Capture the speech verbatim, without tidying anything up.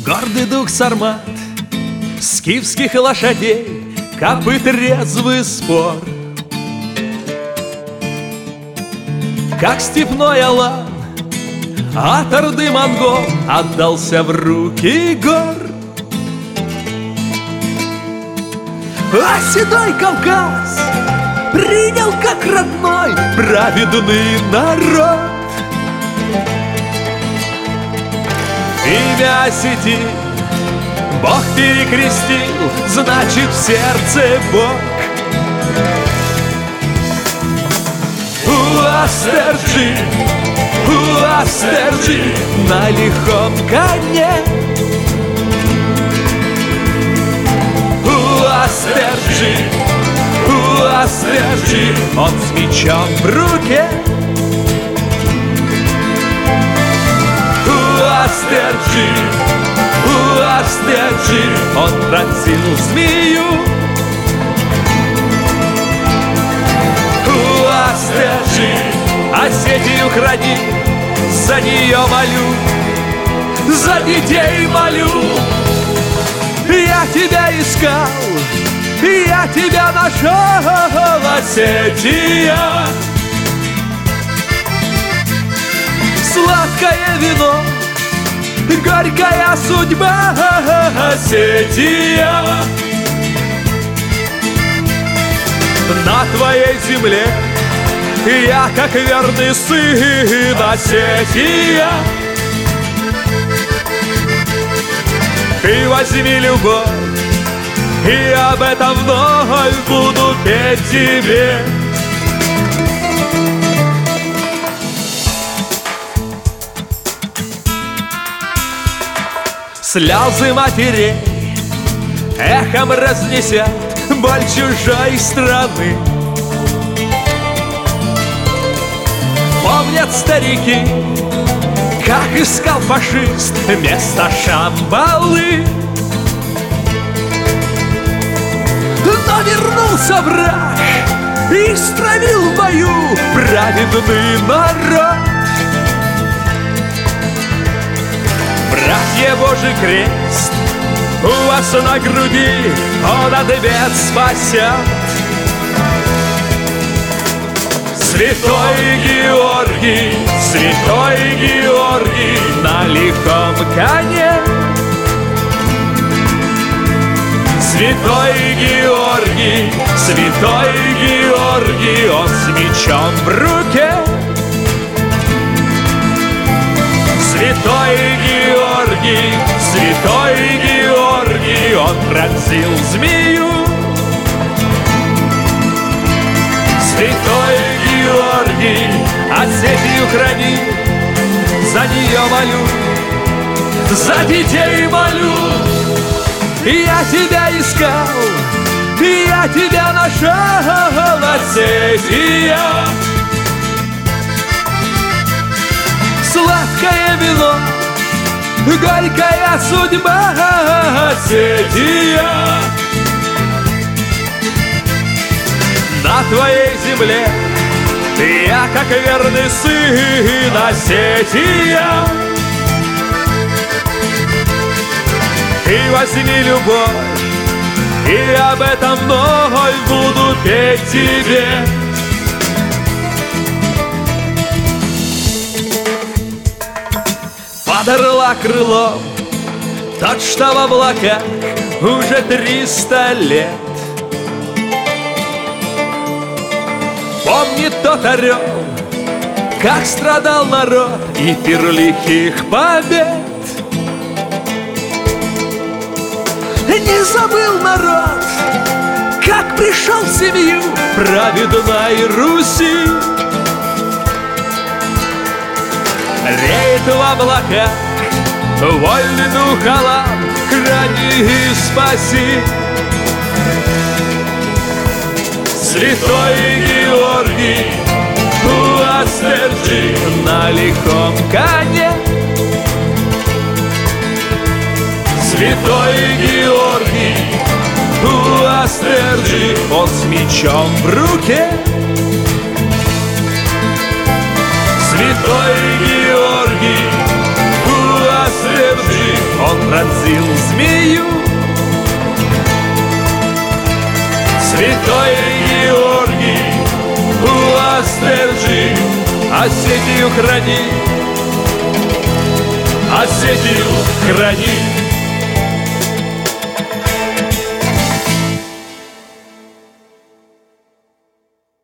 Гордый дух сармат, скифских лошадей, копыт резвый спор. Как степной алан от орды монгол отдался в руки гор. А седой Кавказ принял как родной праведный народ. Имя Осетии Бог перекрестил, значит в сердце Бог. Уастерджи, Уастерджи на лихом коне. Уастерджи, Уастерджи, он с мечом в руке. Уастерджи, Уастерджи, он пронзил змею. Уастерджи, Осетию храни, за нее молю, за детей молю. Я тебя искал, я тебя нашел, Осетия. Сладкое вино, горькая судьба, Осетия. На твоей земле я, как верный сын, Осетия. Ты возьми любовь, и об этом вновь буду петь тебе. Слезы матерей эхом разнесят боль чужой страны. Помнят старики, как искал фашист место Шамбалы. Но вернулся враг и стравил в бою праведный народ. Братья, Божий крест у вас на груди, он ответ спасет. Святой Георгий, святой Георгий на лихом коне. Святой Георгий, святой Георгий, он с мечом в руке. Святой Георгий, святой Георгий, он пронзил змею. Святой Георгий, Осетию храни, за нее молю, за детей молю. Я тебя искал, я тебя нашел, Осетия. Сладкое вино, горькая судьба, Осетия. На твоей земле я, как верный сын, Осетия. Ты возьми любовь, и об этом вновь буду петь тебе. Подорла крылом тот, что в облаках уже триста лет. Помнит тот орел, как страдал народ и пир лихих побед. Не забыл народ, как пришел в семью праведной Руси. Реет в облаках вольный дух Аллах, храни и спаси. Святой Георгий, Уастерджи на лихом коне. Святой Георгий, Уастерджи, он с мечом в руке. Святой Георгий, Уастерджи, он пронзил змею. Святой Георгий, у вас держи, Осетию храни, Осетию храни.